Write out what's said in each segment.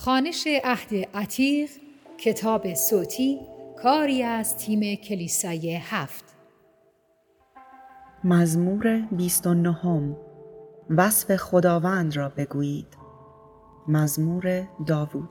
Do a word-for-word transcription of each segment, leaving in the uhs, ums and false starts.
خوانش عهد عتیق، کتاب صوتی، کاری از تیم کلیسای هفت. مزمور بیست و نهم. وصف خداوند را بگویید. مزمور داوود.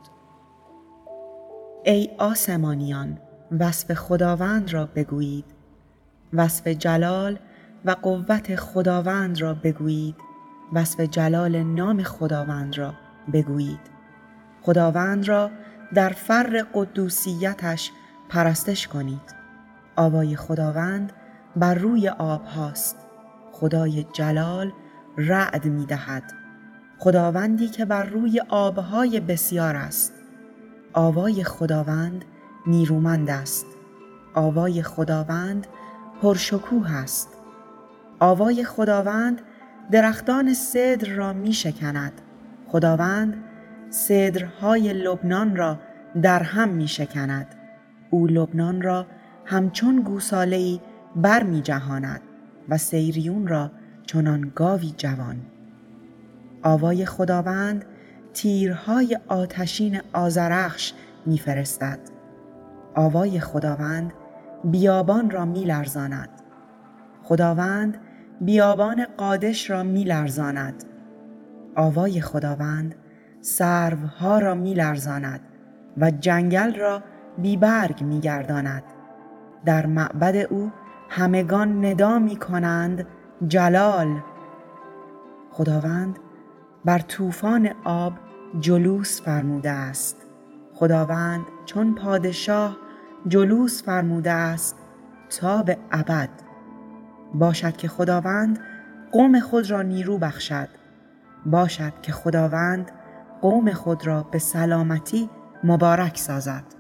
ای آسمانیان، وصف خداوند را بگویید. وصف جلال و قوت خداوند را بگویید. وصف جلال نام خداوند را بگویید. خداوند را در فر قدوسیتش پرستش کنید. آوای خداوند بر روی آب هاست. خدای جلال رعد می دهد. خداوندی که بر روی آبهای بسیار است. آوای خداوند نیرومند است. آوای خداوند پرشکوه است. آوای خداوند درختان سدر را می شکند. خداوند سدرهای لبنان را در هم می شکند. او لبنان را همچون گوساله‌ای بر می جهاند و سیریون را چنان گاوی جوان. آوای خداوند تیرهای آتشین آذرخش می فرستد. آوای خداوند بیابان را می لرزاند. خداوند بیابان قادش را می لرزاند. آوای خداوند سروها را می لرزاند و جنگل را بی برگ می گرداند. در معبد او همگان ندا می کنند جلال. خداوند بر طوفان آب جلوس فرموده است. خداوند چون پادشاه جلوس فرموده است تا به ابد. باشد که خداوند قوم خود را نیرو بخشد. باشد که خداوند قوم خود را به سلامتی مبارک سازد.